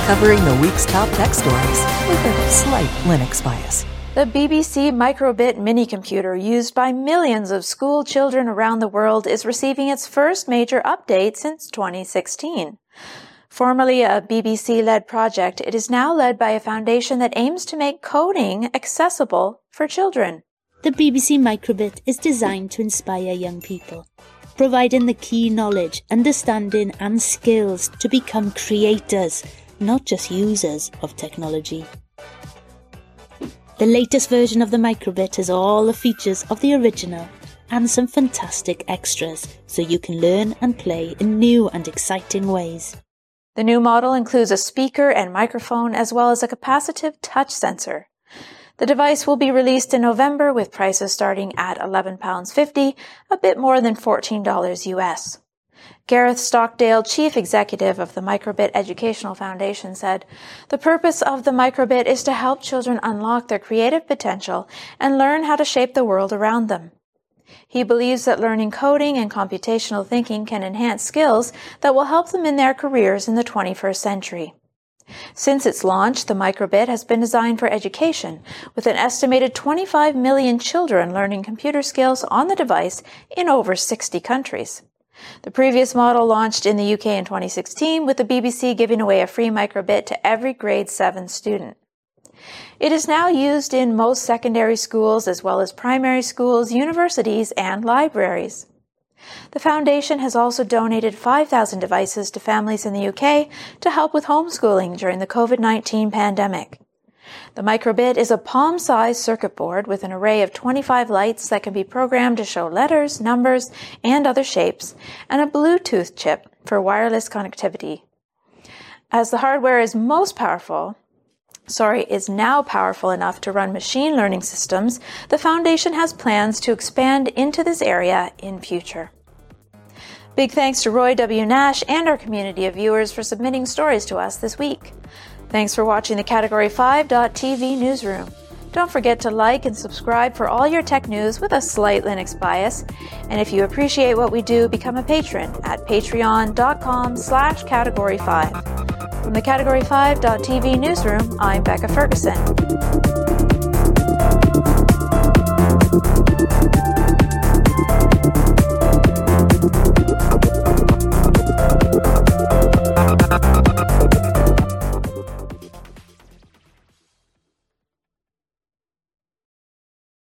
covering the week's top tech stories with a slight Linux bias. The BBC Microbit minicomputer, used by millions of school children around the world, is receiving its first major update since 2016. Formerly a BBC-led project, it is now led by a foundation that aims to make coding accessible for children. The BBC Microbit is designed to inspire young people, providing the key knowledge, understanding and skills to become creators, not just users of technology. The latest version of the Microbit has all the features of the original and some fantastic extras, so you can learn and play in new and exciting ways. The new model includes a speaker and microphone as well as a capacitive touch sensor. The device will be released in November with prices starting at £11.50, a bit more than $14 US. Gareth Stockdale, chief executive of the Microbit Educational Foundation, said, "The purpose of the Microbit is to help children unlock their creative potential and learn how to shape the world around them." He believes that learning coding and computational thinking can enhance skills that will help them in their careers in the 21st century. Since its launch, the Microbit has been designed for education, with an estimated 25 million children learning computer skills on the device in over 60 countries. The previous model launched in the UK in 2016, with the BBC giving away a free Microbit to every grade 7 student. It is now used in most secondary schools as well as primary schools, universities, and libraries. The foundation has also donated 5,000 devices to families in the UK to help with homeschooling during the COVID-19 pandemic. The Microbit is a palm-sized circuit board with an array of 25 lights that can be programmed to show letters, numbers, and other shapes, and a Bluetooth chip for wireless connectivity. As the hardware is now powerful enough to run machine learning systems, the Foundation has plans to expand into this area in future. Big thanks to Roy W. Nash and our community of viewers for submitting stories to us this week. Thanks for watching the Category5.tv newsroom. Don't forget to like and subscribe for all your tech news with a slight Linux bias. And if you appreciate what we do, become a patron at patreon.com/Category5. From the Category5.tv newsroom, I'm Becca Ferguson.